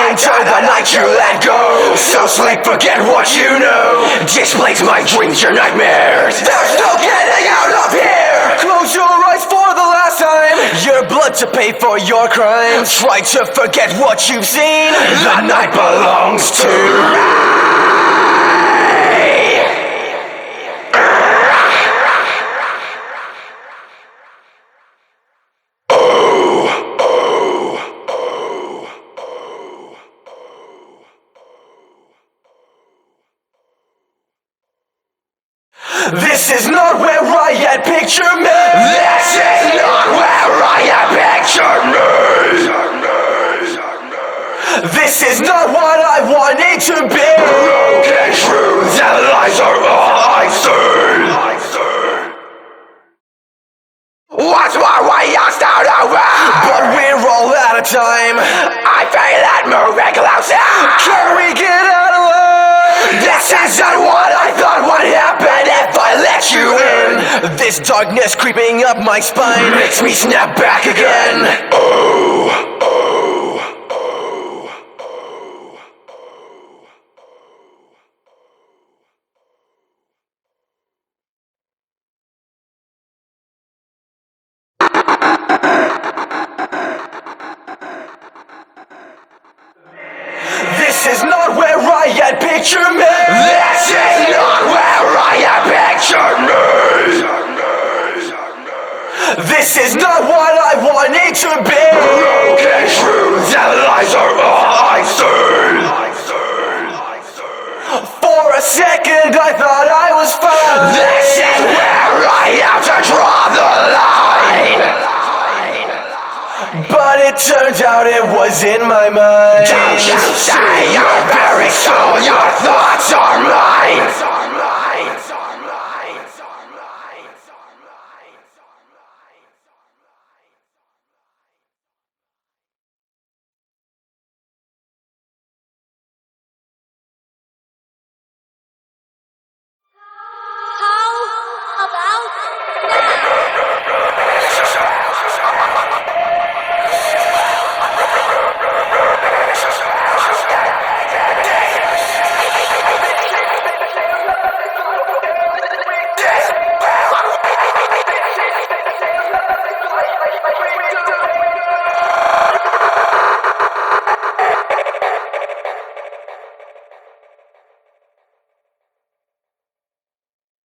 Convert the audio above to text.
until the night you let go. So sleep, forget what you know. Displace my dreams, your nightmares. There's no getting out of here. Close your eyes for the last time. Your blood to pay for your crimes. Try to forget what you've seen. The night belongs to me. This is not where I had pictured me. This is not where I had pictured me. This is not what I wanted to be. Broken truths and lies are all I see. What's more, we all start over. But we're all out of time. I feel that moving closer. Can we get out of line? This isn't what I thought would happen if I let you in. This darkness creeping up my spine makes me snap back again. Oh. This is not where I had pictured me. This is not where I had pictured me. This is not what I wanted to be. Broken truths and lies are all I see. For a second I thought I was fine. This is where I have to draw the line. But it turned out it was in my mind. Don't you say your very soul, your thoughts are mine.